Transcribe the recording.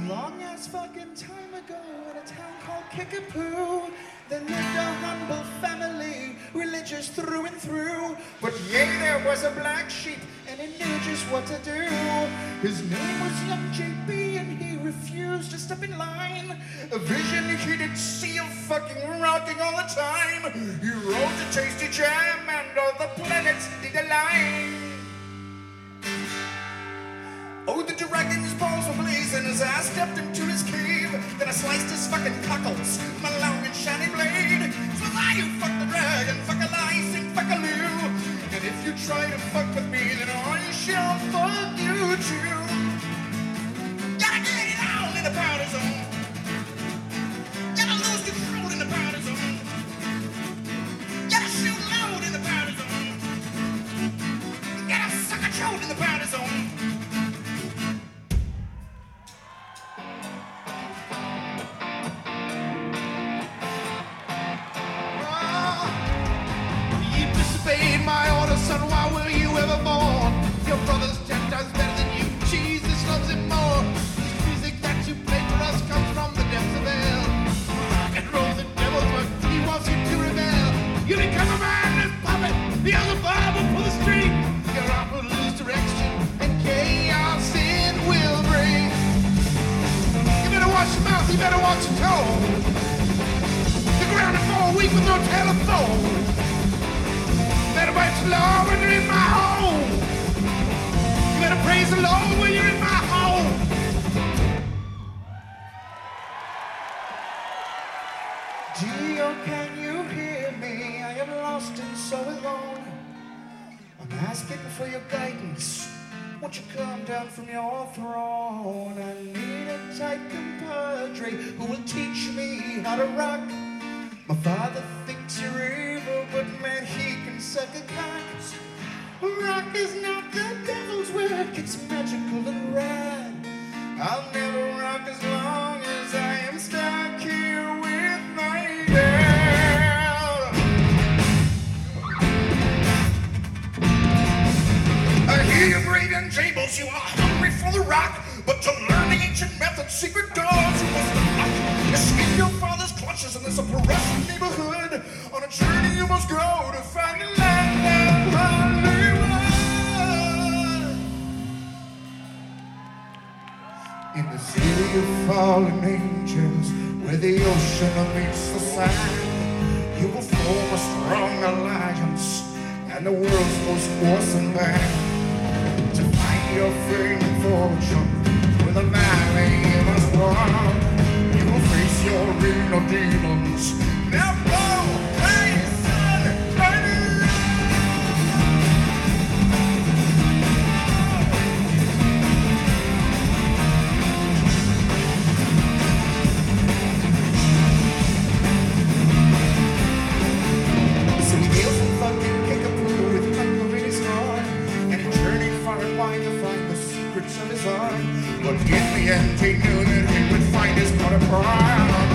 long ass fucking time ago in a town called Kickapoo, there lived a humble family, religious through and through. But yea, there was a black sheep, and he knew just what to do. His name was young JB, and he refused to step in line. A vision he did see of fucking rocking all the time. He rode to Tasty Jam, and all the planets did align. Oh, the dragon's balls were blazing as I stepped into his cave. Then I sliced his fucking cockles, my long and shiny blade. So lie, you fuck the dragon, fuck a lie, sing fuck a loo. And if you try to fuck with me, then I shall fuck you too. Gotta get it on in the powder zone. Gotta lose control in the powder zone. Gotta shoot loud in the powder zone. Gotta suck a chode in the powder zone. My order, son, why were you ever born? Your brother's 10 times better than you. Jesus loves him more. This music that you play for us comes from the depths of hell. Rock and roll, the devil's work. He wants you to rebel. You become a mindless puppet. The other Bible for the street. Your arm will lose direction, and chaos it will bring. You better watch your mouth. You better watch your tone. The ground is more weak with no telephone. Better praise the Lord when you're in my home. You better praise the Lord when you're in my home. Gio, can you hear me? I am lost and so alone. I'm asking for your guidance. Won't you come down from your throne? I need a tight compadre who will teach me how to rock. My father thinks you're evil, but man, he can suck a cock. Rock is not the devil's work, it's magical and rad. I'll never rock as long as I am stuck here with my dad. I hear you brave young Jables, you are hungry for the rock, but to learn the ancient methods, secret doors you must unlock. Escape your father's clutches in this oppressive neighborhood. On a journey you must go to find the land of Hollywood. In the city of fallen angels, where the ocean meets the sand, you will form a strong alliance and the world's most awesome band. To find your fame and fortune with a valley you must walk. Face your inner demons. Now go, hey son, turn it around. So he hails from fucking Kickapoo with hunger in his heart, and he journeyed far and wide to find the secrets of his art. But in the end he knew that he would find his part of pride.